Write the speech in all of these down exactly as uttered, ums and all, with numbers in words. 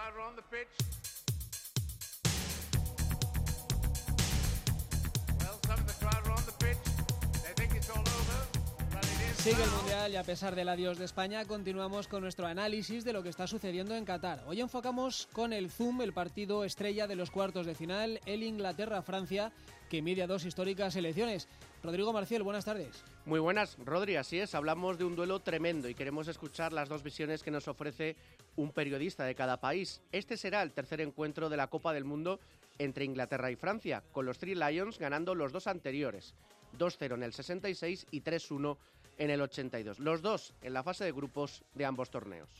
Sigue el Mundial y a pesar del adiós de España continuamos con nuestro análisis de lo que está sucediendo en Qatar. Hoy enfocamos con el Zoom el partido estrella de los cuartos de final, el Inglaterra-Francia, que mide a dos históricas selecciones. Rodrigo Marcial, buenas tardes. Muy buenas, Rodri, así es, hablamos de un duelo tremendo y queremos escuchar las dos visiones que nos ofrece un periodista de cada país. Este será el tercer encuentro de la Copa del Mundo entre Inglaterra y Francia, con los Three Lions ganando los dos anteriores, dos cero en el sesenta y seis y tres uno en el ochenta y dos, los dos en la fase de grupos de ambos torneos.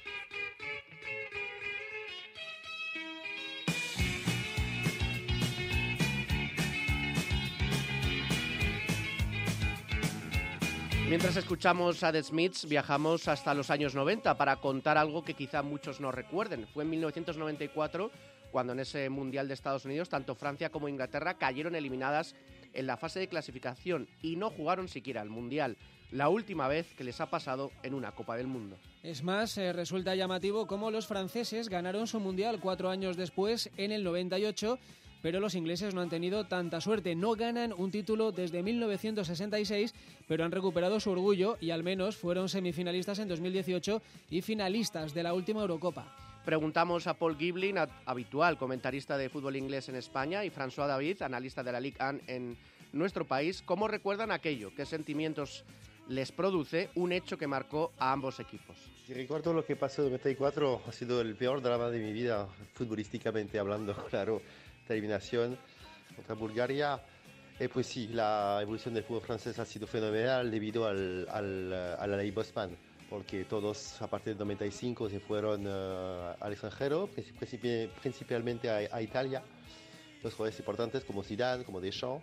Mientras escuchamos a The Smiths, viajamos hasta los años noventa para contar algo que quizá muchos no recuerden. Fue en mil novecientos noventa y cuatro cuando en ese Mundial de Estados Unidos tanto Francia como Inglaterra cayeron eliminadas en la fase de clasificación y no jugaron siquiera el Mundial. La última vez que les ha pasado en una Copa del Mundo. Es más, eh, resulta llamativo cómo los franceses ganaron su Mundial cuatro años después, en el noventa y ocho, pero los ingleses no han tenido tanta suerte. No ganan un título desde mil novecientos sesenta y seis, pero han recuperado su orgullo y al menos fueron semifinalistas en dos mil dieciocho y finalistas de la última Eurocopa. Preguntamos a Paul Giblin, habitual comentarista de fútbol inglés en España, y François David, analista de la Ligue uno en nuestro país, cómo recuerdan aquello, qué sentimientos les produce un hecho que marcó a ambos equipos. Si recuerdo lo que pasó en noventa y cuatro, ha sido el peor drama de mi vida, futbolísticamente hablando, claro, la eliminación contra Bulgaria. Y pues sí, la evolución del fútbol francés ha sido fenomenal debido al, al, a la ley Bosman, porque todos a partir del noventa y cinco se fueron uh, al extranjero, principalmente a, a Italia, los jugadores importantes como Zidane, como Deschamps,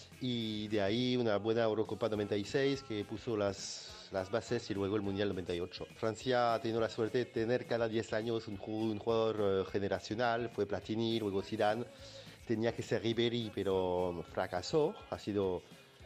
y de ahí una buena Eurocopa noventa y seis que puso las, las bases y luego el Mundial noventa y ocho. Francia ha tenido la suerte de tener cada diez años un, un jugador uh, generacional, fue Platini, luego Zidane, tenía que ser Ribéry, pero fracasó, ha sido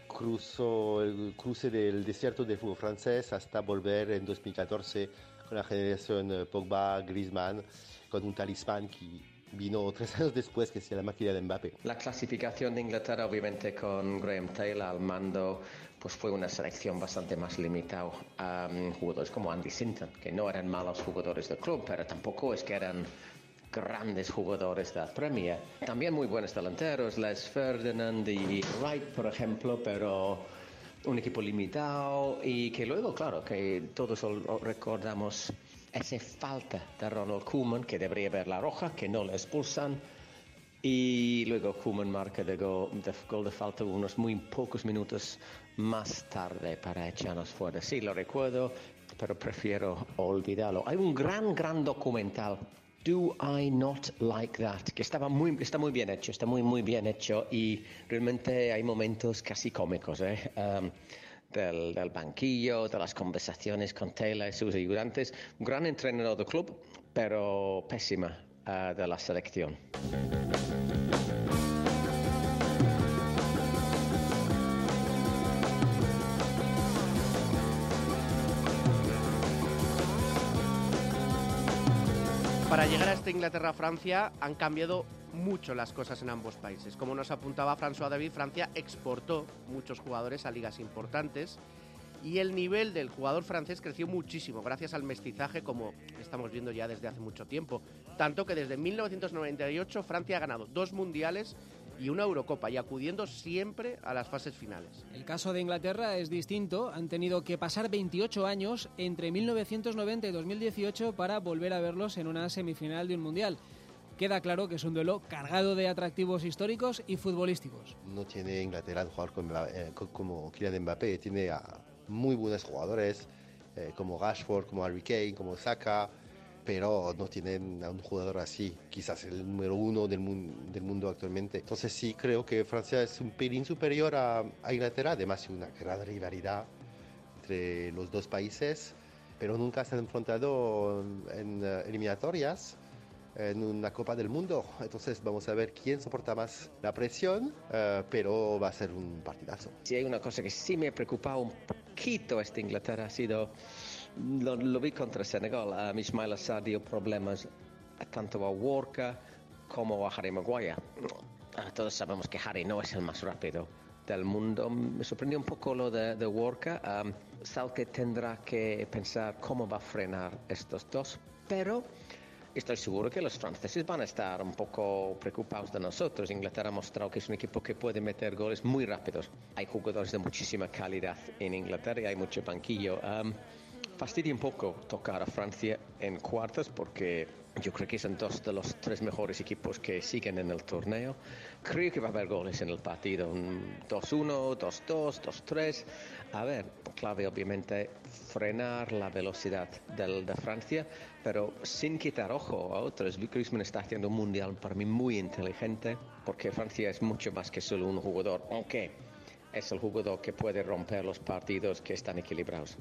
cruzó el cruce del desierto del fútbol francés hasta volver en dos mil catorce con la generación Pogba, Griezmann, con un talismán que vino tres años después, que sea la máquina de Mbappé. La clasificación de Inglaterra, obviamente con Graham Taylor al mando, pues fue una selección bastante más limitada a um, jugadores como Andy Sinton, que no eran malos jugadores del club, pero tampoco es que eran grandes jugadores de la Premier. También muy buenos delanteros, Les Ferdinand y Wright, por ejemplo, pero un equipo limitado y que luego, claro, que todos recordamos esa falta de Ronald Koeman, que debería ver la roja, que no le expulsan, y luego Koeman marca de gol, de gol de falta unos muy pocos minutos más tarde para echarnos fuera. Sí, lo recuerdo, pero prefiero olvidarlo. Hay un gran, gran documental, Do I Not Like That, que estaba muy, está muy bien hecho, está muy, muy bien hecho, y realmente hay momentos casi cómicos, ¿eh? Um, Del, del banquillo, de las conversaciones con Taylor y sus ayudantes. Un gran entrenador del club, pero pésima uh, de la selección. Para llegar a esta Inglaterra-Francia han cambiado mucho las cosas en ambos países. Como nos apuntaba François David, Francia exportó muchos jugadores a ligas importantes y el nivel del jugador francés creció muchísimo gracias al mestizaje, como estamos viendo ya desde hace mucho tiempo. Tanto que desde mil novecientos noventa y ocho Francia ha ganado dos mundiales y una Eurocopa, y acudiendo siempre a las fases finales. El caso de Inglaterra es distinto. Han tenido que pasar veintiocho años entre mil novecientos noventa y dos mil dieciocho para volver a verlos en una semifinal de un mundial. Queda claro que es un duelo cargado de atractivos históricos y futbolísticos. No tiene Inglaterra un jugador como, eh, como Kylian Mbappé, tiene a muy buenos jugadores eh, como Rashford, como Harry Kane, como Saka, pero no tienen a un jugador así, quizás el número uno del, mu- del mundo actualmente. Entonces sí, creo que Francia es un pelín superior a, a Inglaterra, además hay una gran rivalidad entre los dos países, pero nunca se han enfrentado en uh, eliminatorias en una Copa del Mundo. Entonces vamos a ver quién soporta más la presión, uh, pero va a ser un partidazo. Si hay una cosa que sí me ha preocupado un poquito esta Inglaterra ha sido, lo, lo vi contra Senegal, a Ismaïla Sarr dio problemas tanto a Walker como a Harry Maguire. Todos sabemos que Harry no es el más rápido del mundo. Me sorprendió un poco lo de, de Walker. Um, Southgate tendrá que pensar cómo va a frenar estos dos, pero estoy seguro que los franceses van a estar un poco preocupados de nosotros. Inglaterra ha mostrado que es un equipo que puede meter goles muy rápidos. Hay jugadores de muchísima calidad en Inglaterra y hay mucho banquillo. Um, fastidia un poco tocar a Francia en cuartos porque yo creo que son dos de los tres mejores equipos que siguen en el torneo. Creo que va a haber goles en el partido, dos uno, dos dos, dos tres. A ver, clave obviamente frenar la velocidad del, de Francia, pero sin quitar ojo a otros. Griezmann está haciendo un mundial para mí muy inteligente, porque Francia es mucho más que solo un jugador, aunque es el jugador que puede romper los partidos que están equilibrados.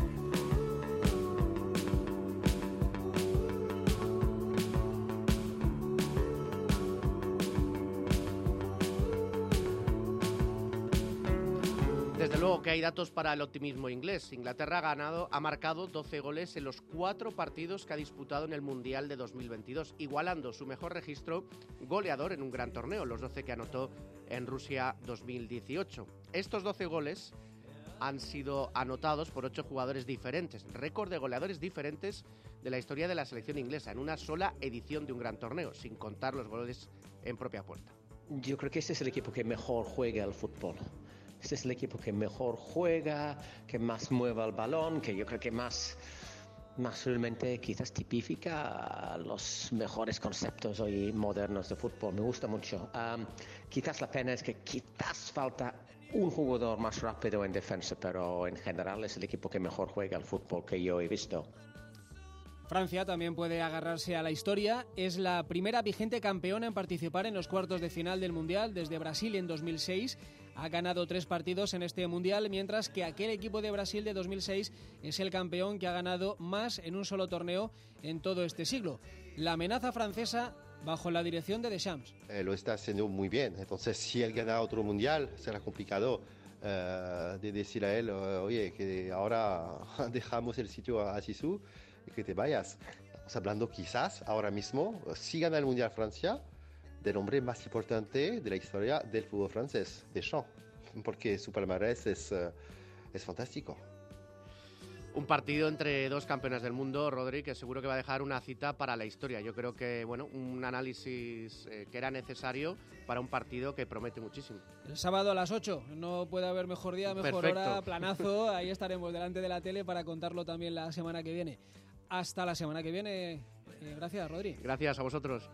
Desde luego que hay datos para el optimismo inglés. Inglaterra ha ganado, ha marcado doce goles en los cuatro partidos que ha disputado en el Mundial de dos mil veintidós, igualando su mejor registro goleador en un gran torneo, los doce que anotó en Rusia dos mil dieciocho. Estos doce goles han sido anotados por ocho jugadores diferentes, récord de goleadores diferentes de la historia de la selección inglesa, en una sola edición de un gran torneo, sin contar los goles en propia puerta. Yo creo que este es el equipo que mejor juega al fútbol. Este es el equipo que mejor juega, que más mueve el balón, que yo creo que más, más realmente quizás tipifica los mejores conceptos hoy modernos de fútbol. Me gusta mucho. Um, quizás la pena es que quizás falta un jugador más rápido en defensa, pero en general es el equipo que mejor juega al fútbol que yo he visto. Francia también puede agarrarse a la historia. Es la primera vigente campeona en participar en los cuartos de final del Mundial desde Brasil en dos mil seis. Ha ganado tres partidos en este Mundial, mientras que aquel equipo de Brasil de dos mil seis es el campeón que ha ganado más en un solo torneo en todo este siglo. La amenaza francesa bajo la dirección de Deschamps. Eh, lo está haciendo muy bien. Entonces, si él gana otro Mundial, será complicado uh, de decir a él, uh, oye, que ahora dejamos el sitio a Zizou y que te vayas. Estamos hablando quizás ahora mismo, si gana el Mundial Francia, del hombre más importante de la historia del fútbol francés, Deschamps, porque su palmarés es, uh, es fantástico. Un partido entre dos campeonas del mundo, Rodri, que seguro que va a dejar una cita para la historia. Yo creo que, bueno, un análisis eh, que era necesario para un partido que promete muchísimo. El sábado a las ocho, no puede haber mejor día, mejor Perfecto. hora, planazo. Ahí estaremos delante de la tele para contarlo también la semana que viene. Hasta la semana que viene. Eh, gracias, Rodri. Gracias a vosotros.